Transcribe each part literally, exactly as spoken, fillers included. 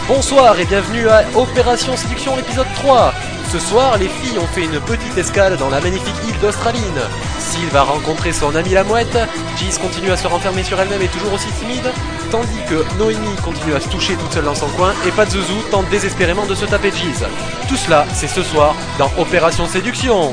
Bonsoir et bienvenue à Opération Séduction l'épisode trois. Ce soir, les filles ont fait une petite escale dans la magnifique île d'Australine. Sylve va rencontrer son amie la mouette, Giz continue à se renfermer sur elle-même et toujours aussi timide, tandis que Noémie continue à se toucher toute seule dans son coin et Pazuzu tente désespérément de se taper Giz. Tout cela, c'est ce soir dans Opération Séduction.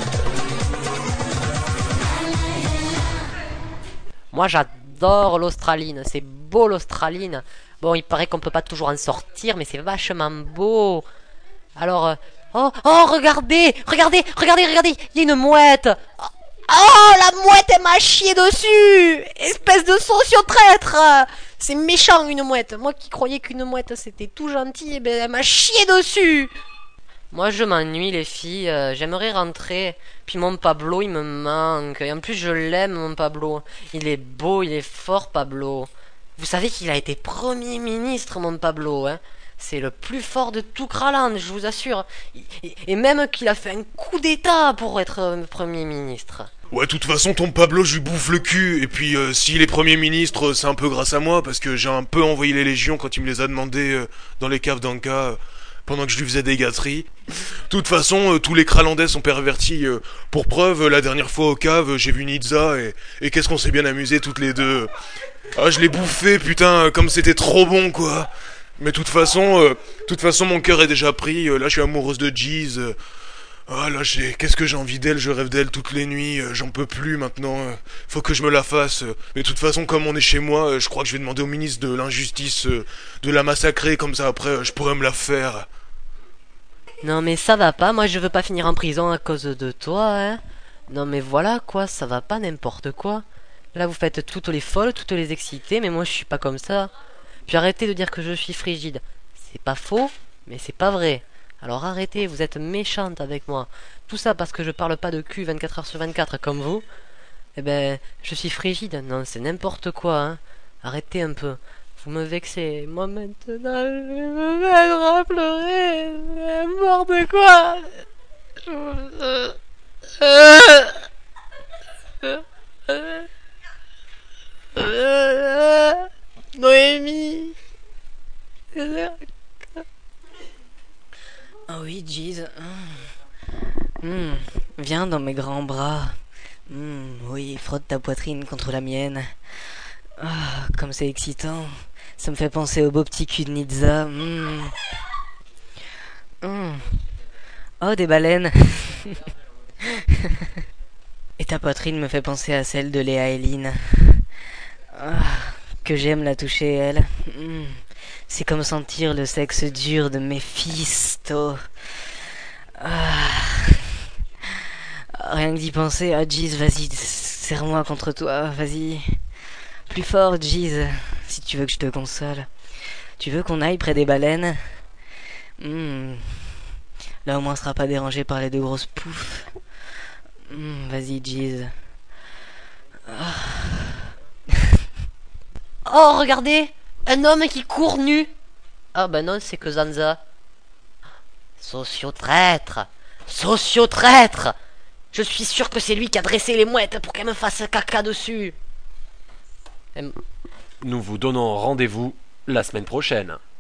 Moi j'adore l'Australine, c'est beau l'Australine. Bon, il paraît qu'on peut pas toujours en sortir, mais c'est vachement beau. Alors, euh, oh, oh, regardez, regardez, regardez, regardez, il y a une mouette. Oh, oh, la mouette, elle m'a chié dessus. Espèce de socio-traître. C'est méchant une mouette. Moi qui croyais qu'une mouette c'était tout gentil, eh ben, elle m'a chié dessus. Moi je m'ennuie les filles, euh, j'aimerais rentrer. Puis mon Pablo il me manque. Et en plus je l'aime mon Pablo. Il est beau, il est fort Pablo. Vous savez qu'il a été Premier ministre, mon Pablo, hein. C'est le plus fort de tout Kraland, je vous assure. Et même qu'il a fait un coup d'état pour être euh, Premier ministre. Ouais, de toute façon, ton Pablo, je lui bouffe le cul. Et puis, euh, s'il est Premier ministre, c'est un peu grâce à moi, parce que j'ai un peu envoyé les légions quand il me les a demandé euh, dans les caves d'Anka, euh, pendant que je lui faisais des gâteries. De toute façon, euh, tous les Kralandais sont pervertis. Euh, pour preuve, euh, la dernière fois au cave, j'ai vu Nizza, et, et qu'est-ce qu'on s'est bien amusé toutes les deux. Ah, je l'ai bouffé, putain, comme c'était trop bon, quoi. Mais de toute façon, euh, toute façon, mon cœur est déjà pris. Euh, là, je suis amoureuse de Giz. Euh, ah, là, j'ai, qu'est-ce que j'ai envie d'elle. Je rêve d'elle toutes les nuits. Euh, j'en peux plus maintenant. Euh, faut que je me la fasse. Euh, mais de toute façon, comme on est chez moi, euh, je crois que je vais demander au ministre de l'injustice euh, de la massacrer. Comme ça, après, euh, je pourrais me la faire. Non mais ça va pas, moi je veux pas finir en prison à cause de toi, hein. Non mais voilà quoi, ça va pas n'importe quoi. Là vous faites toutes les folles, toutes les excitées, mais moi je suis pas comme ça. Puis arrêtez de dire que je suis frigide. C'est pas faux, mais c'est pas vrai. Alors arrêtez, vous êtes méchante avec moi. Tout ça parce que je parle pas de cul vingt-quatre heures sur vingt-quatre comme vous. Eh ben, je suis frigide. Non, c'est n'importe quoi, hein. Arrêtez un peu. Vous me vexez. Moi maintenant, je vais me mettre à pleurer. N'importe quoi. Je... Euh... Euh... Euh... Euh... Noémie. Oh oui, Giz. Mmh. Viens dans mes grands bras. Mmh. Oui, frotte ta poitrine contre la mienne. Ah, comme c'est excitant. Ça me fait penser au beau petit cul de Nizza. Mmh. Mmh. Oh, des baleines. Et ta poitrine me fait penser à celle de Léa et Lynn. Ah, que j'aime la toucher, elle. Mmh. C'est comme sentir le sexe dur de Mephisto. Ah. Rien que d'y penser. Ah, Giz, vas-y, serre-moi contre toi, vas-y. Plus fort, Giz, si tu veux que je te console. Tu veux qu'on aille près des baleines? Mmh. Là, au moins, on sera pas dérangé par les deux grosses poufs. Mmh, vas-y, Giz. Ah. Oh, regardez! Un homme qui court nu! Ah, ben non, c'est que Zanza. Socio-traître! Socio-traître! Je suis sûr que c'est lui qui a dressé les mouettes pour qu'elles me fassent caca dessus. Nous vous donnons rendez-vous la semaine prochaine.